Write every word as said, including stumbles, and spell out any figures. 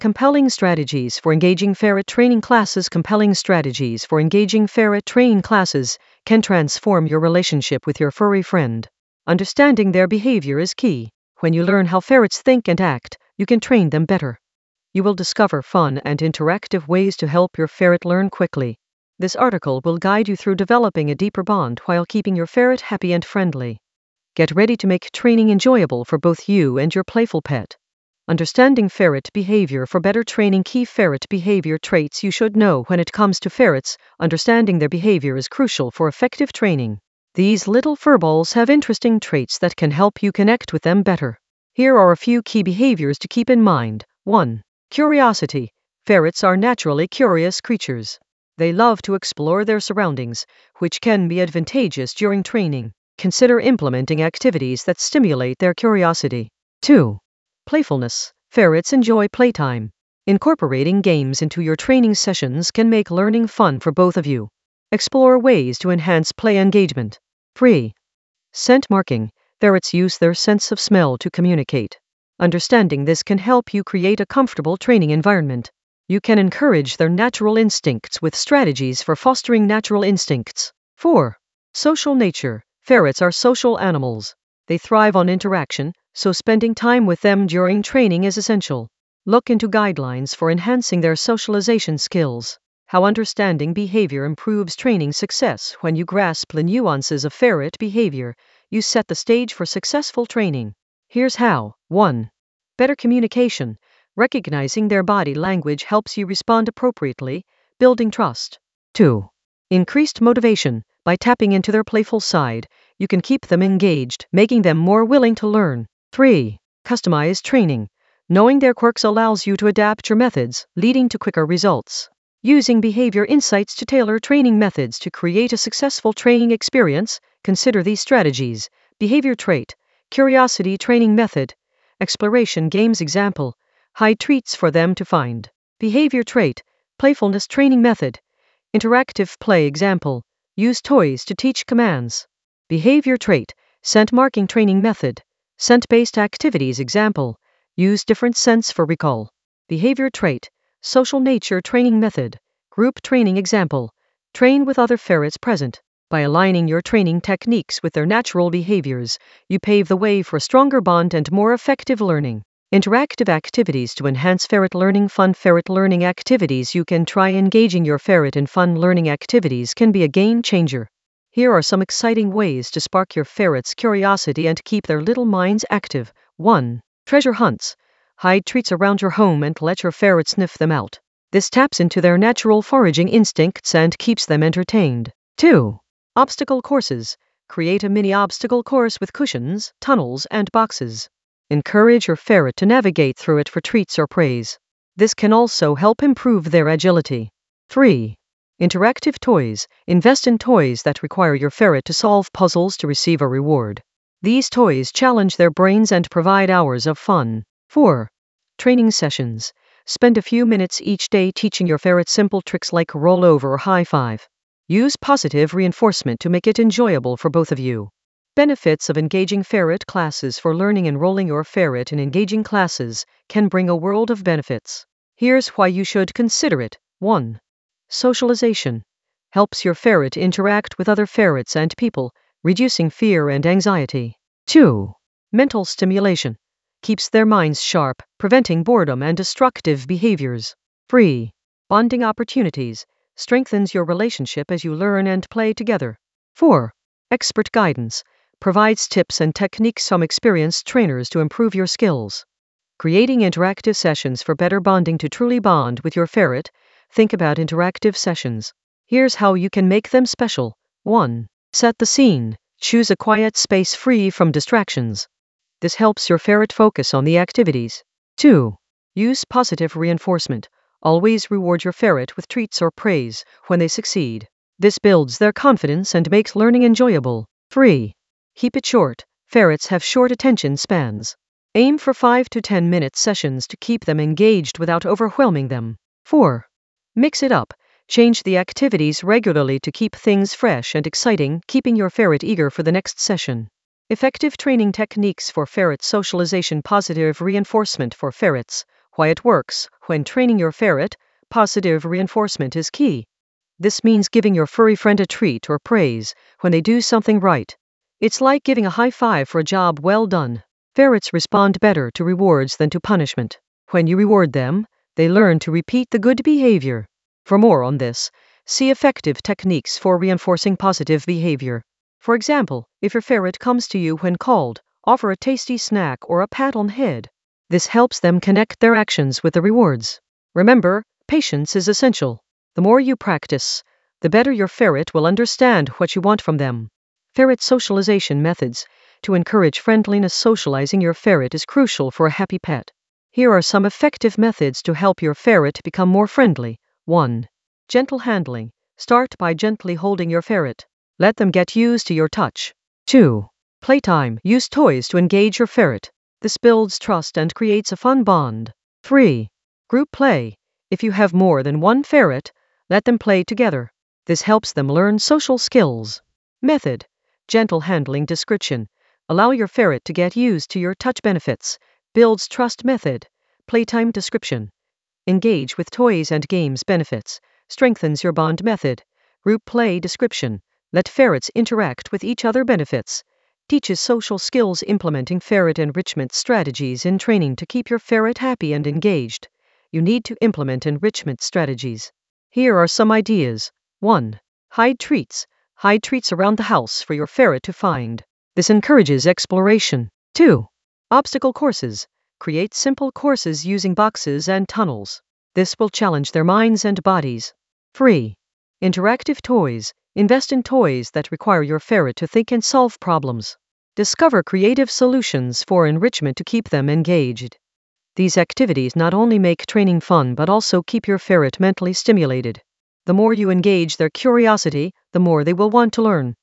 Compelling strategies for engaging ferret training classes. Compelling strategies for engaging ferret training classes can transform your relationship with your furry friend. Understanding their behavior is key. When you learn how ferrets think and act, you can train them better. You will discover fun and interactive ways to help your ferret learn quickly. This article will guide you through developing a deeper bond while keeping your ferret happy and friendly. Get ready to make training enjoyable for both you and your playful pet. Understanding ferret behavior for better training. Key ferret behavior traits you should know. When it comes to ferrets, understanding their behavior is crucial for effective training. These little furballs have interesting traits that can help you connect with them better. Here are a few key behaviors to keep in mind. one. Curiosity. Ferrets are naturally curious creatures. They love to explore their surroundings, which can be advantageous during training. Consider implementing activities that stimulate their curiosity. two. Playfulness. Ferrets enjoy playtime. Incorporating games into your training sessions can make learning fun for both of you. Explore ways to enhance play engagement. three. Scent marking. Ferrets use their sense of smell to communicate. Understanding this can help you create a comfortable training environment. You can encourage their natural instincts with strategies for fostering natural instincts. four. Social nature. Ferrets are social animals. They thrive on interaction, so spending time with them during training is essential. Look into guidelines for enhancing their socialization skills. How understanding behavior improves training success. When you grasp the nuances of ferret behavior, you set the stage for successful training. Here's how. one. Better communication. Recognizing their body language helps you respond appropriately, building trust. two. Increased motivation. By tapping into their playful side, you can keep them engaged, making them more willing to learn. three. Customized training. Knowing their quirks allows you to adapt your methods, leading to quicker results. Using behavior insights to tailor training methods to create a successful training experience, consider these strategies. Behavior trait. Curiosity training method. Exploration games example. Hide treats for them to find. Behavior trait. Playfulness training method. Interactive play example. Use toys to teach commands. Behavior trait. Scent marking training method. Scent-based activities example. Use different scents for recall. Behavior trait. Social nature training method. Group training example. Train with other ferrets present. By aligning your training techniques with their natural behaviors, you pave the way for a stronger bond and more effective learning. Interactive activities to enhance ferret learning. Fun ferret learning activities. You can try engaging your ferret in fun learning activities can be a game changer. Here are some exciting ways to spark your ferret's curiosity and keep their little minds active. one. Treasure hunts. Hide treats around your home and let your ferret sniff them out. This taps into their natural foraging instincts and keeps them entertained. two. Obstacle courses. Create a mini obstacle course with cushions, tunnels, and boxes. Encourage your ferret to navigate through it for treats or praise. This can also help improve their agility. three. Interactive toys. Invest in toys that require your ferret to solve puzzles to receive a reward. These toys challenge their brains and provide hours of fun. four. Training sessions. Spend a few minutes each day teaching your ferret simple tricks like rollover or high five. Use positive reinforcement to make it enjoyable for both of you. Benefits of engaging ferret classes. For learning, enrolling your ferret in engaging classes can bring a world of benefits. Here's why you should consider it. one. Socialization. Helps your ferret interact with other ferrets and people, reducing fear and anxiety. two. Mental stimulation. Keeps their minds sharp, preventing boredom and destructive behaviors. three. Bonding opportunities. Strengthens your relationship as you learn and play together. four. Expert guidance. Provides tips and techniques from experienced trainers to improve your skills. Creating interactive sessions for better bonding. To truly bond with your ferret, think about interactive sessions. Here's how you can make them special. one. Set the scene. Choose a quiet space free from distractions. This helps your ferret focus on the activities. two. Use positive reinforcement. Always reward your ferret with treats or praise when they succeed. This builds their confidence and makes learning enjoyable. three. Keep it short. Ferrets have short attention spans. Aim for five to ten minute sessions to keep them engaged without overwhelming them. four. Mix it up. Change the activities regularly to keep things fresh and exciting, keeping your ferret eager for the next session. Effective training techniques for ferret socialization. Positive reinforcement for ferrets. Why it works. When training your ferret, positive reinforcement is key. This means giving your furry friend a treat or praise when they do something right. It's like giving a high five for a job well done. Ferrets respond better to rewards than to punishment. When you reward them, they learn to repeat the good behavior. For more on this, see effective techniques for reinforcing positive behavior. For example, if your ferret comes to you when called, offer a tasty snack or a pat on the head. This helps them connect their actions with the rewards. Remember, patience is essential. The more you practice, the better your ferret will understand what you want from them. Ferret socialization methods. To encourage friendliness, socializing your ferret is crucial for a happy pet. Here are some effective methods to help your ferret become more friendly. one. Gentle handling. Start by gently holding your ferret. Let them get used to your touch. two. Playtime. Use toys to engage your ferret. This builds trust and creates a fun bond. three. Group play. If you have more than one ferret, let them play together. This helps them learn social skills. Method. Gentle handling description. Allow your ferret to get used to your touch benefits. Builds trust. Method. Playtime description. Engage with toys and games benefits. Strengthens your bond. Method. Group play description. Let ferrets interact with each other. Benefits. Teaches social skills. Implementing ferret enrichment strategies in training to keep your ferret happy and engaged. You need to implement enrichment strategies. Here are some ideas. one. Hide treats. Hide treats around the house for your ferret to find. This encourages exploration. two. Obstacle courses. Create simple courses using boxes and tunnels. This will challenge their minds and bodies. three. Interactive toys. Invest in toys that require your ferret to think and solve problems. Discover creative solutions for enrichment to keep them engaged. These activities not only make training fun but also keep your ferret mentally stimulated. The more you engage their curiosity, the more they will want to learn.